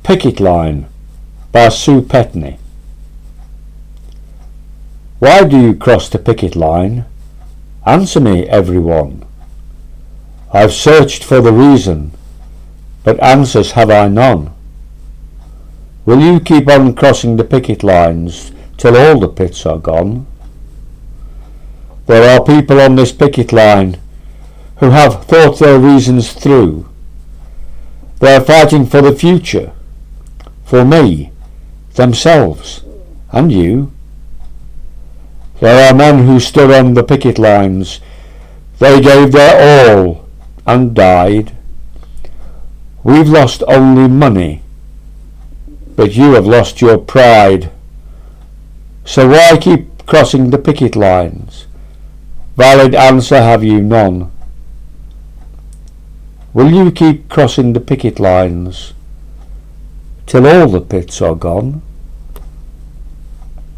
Picket Line by Sue Petney. Why do you cross the picket line? Answer me, everyone. I've searched for the reason, but answers have I none. Will you keep on crossing the picket lines till all the pits are gone? There are people on this picket line who have thought their reasons through. They are fighting for the future, for me, themselves, and you. There are men who stood on the picket lines. They gave their all and died. We've lost only money, but you have lost your pride. So why keep crossing the picket lines? Valid answer have you none. Will you keep crossing the picket lines till all the pits are gone?